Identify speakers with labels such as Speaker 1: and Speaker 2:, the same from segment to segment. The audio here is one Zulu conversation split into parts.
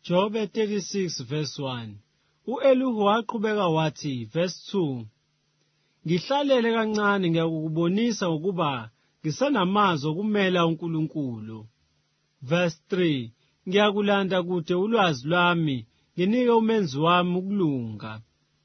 Speaker 1: Jobe 36 verse 1. U-Elihu waqhubeka wathi, verse 2, ngihlalele kancane ngiyakubonisa ukuba ngisanamazwi okumela uNkulunkulu. Verse 3, ngiyakulanda kude ulwazi lwami, nginike umenzi wami ukulunga.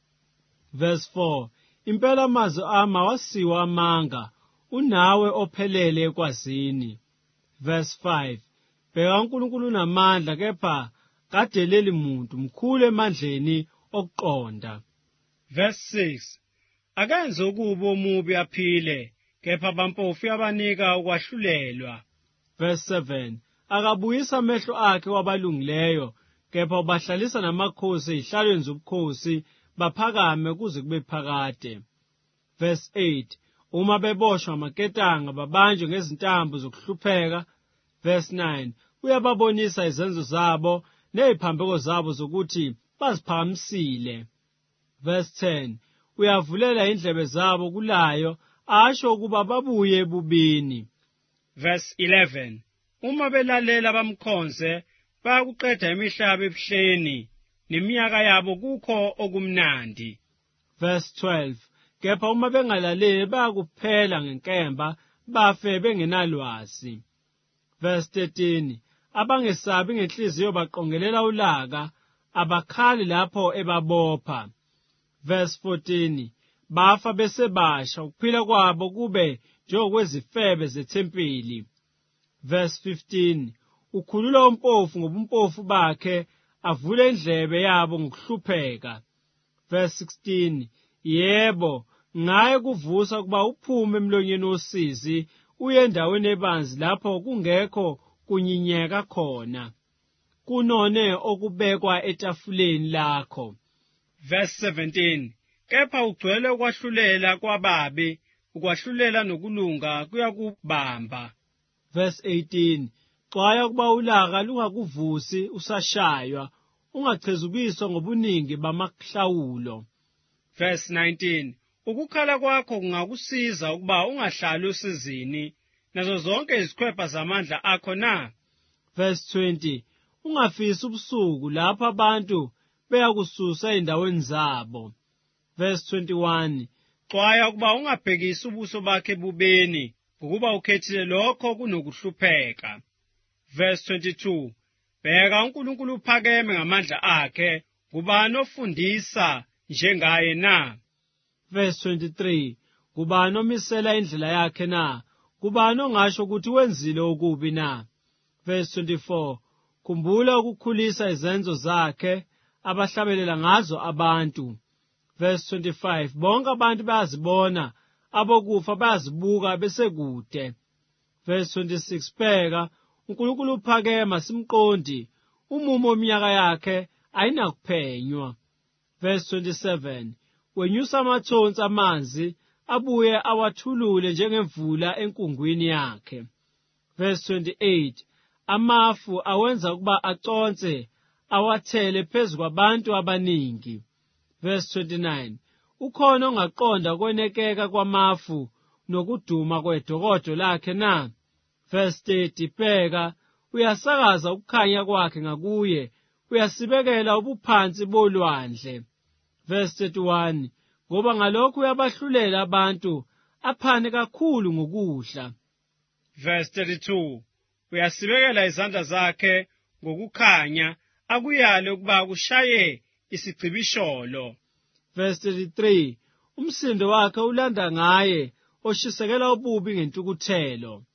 Speaker 1: Verse 4, impela amazwi ami awasiwa amanga, unawe ophelele ekwazini. Verse 5, bheka uNkulunkulu unamandla, kepha kadeleli muntu mkhulu emandleni okuqonda. Verse 6, akenze ukubi omubi aphile, kepha abampofu uyabanika ukwahlulelwa. Verse 7, akabuyisa amehlo akhe wabalungileyo, kepha ubahlalisa namakhosi ezihlalweni zobukhosi baphakame kuze kube phakade. Verse 8, uma beboshwa amaketanga babanjwe ngezintambo zokuhlupheka. Verse 9, uyababonisa izenzo zabo neziphambeko zabo zokuthi baziphakamisile. Verse 10, uyavulela indlebe zabo kulayo, asho ukuba babuye ebubini. Verse 11, uma belalela bamkhonze, bayakuqeda imihlaba ebuhleni, neminyaka yabo kukho okumnandi. Verse 12, kepha uma bengalaleli bayakuphela ngenkemba, bafe bengenalwazi. Verse 13, abangesabi ngenhliziyo baqongelela ulaka, abakhali lapho ebabopha. Verse 14, bafa besebasha, ukuphila kwabo kube njengokwezifebe zethempeli. Verse 15, ukhulula umpofu ngobumpofu bakhe, avule indlebe yabo ngokuhlupheka. Verse 16, yebo, ngaye kuvusa ukuba uphume emlonyeni wosizi, uye endaweni ebanzi lapho kungekho kunyinyeka khona, kunone okubekwa etafuleni lakho. Verse 17, kepha ugcwele ukwahlulela kwababi, ukwahlulela nokulunga kuyakubamba. Verse 18, xwaya ukuba ulaka lungakuvusi usashaywa, ungachezukiswa ngobuningi bamahlawulo. Verse 19, ukukhala kwakho kungakusiza ukuba ungahlali usizini, nazo zonke izikhwepha zamandla akho na. Verse 20, ungafisi ubusuku lapho abantu beyakususa endaweni zabo. Verse 21, xwaya ukuba ungabhekisi ubuso bakhe bubeni, ngokuba ukhethile lokho kunokuhlupheka. Verse 22, bheka uNkulunkulu uphakeme ngamandla akhe, ngubani ofundisa njengaye na? Verse 23, ngubani omisela indlela yakhe na? Ngubani ongasho ukuthi wenzile okubi na? Verse 24, khumbula ukukhulisa izenzo zakhe, abahlabelela ngazo abantu. Verse 25, bonke abantu bayazibona, abokufa bayazibuka besekude. Verse 26, bheka uNkulunkulu uphakema simqondi, umumo weminyaka yakhe ayinakuphenywa. Verse 27, wenyusa amathonsi amanzi, abuye awathulule njengemvula enkungwini yakhe. Verse 28, amafu awenza ukuba aconse, awathele phezu kwabantu abaningi. Verse 29, ukhona ongaqonda ukwenekeka kwamafu nokuduma kwedokodo lakhe na? Verse 30, bheka uyasakaza ukukhanya kwakhe ngakuye, uyasibekela ubuphansi bolwandle. Verse 31, ngoba ngalokhu uyabahlulela abantu, aphane kakhulu ngokudla. Verse 32, uyasibekela izandla zakhe ngokukhanya, akuyale ukuba kushaye isigcibisholo. Verse 33, umsindo wakhe ulanda ngaye, oshisekela ububi ngentukuthelo.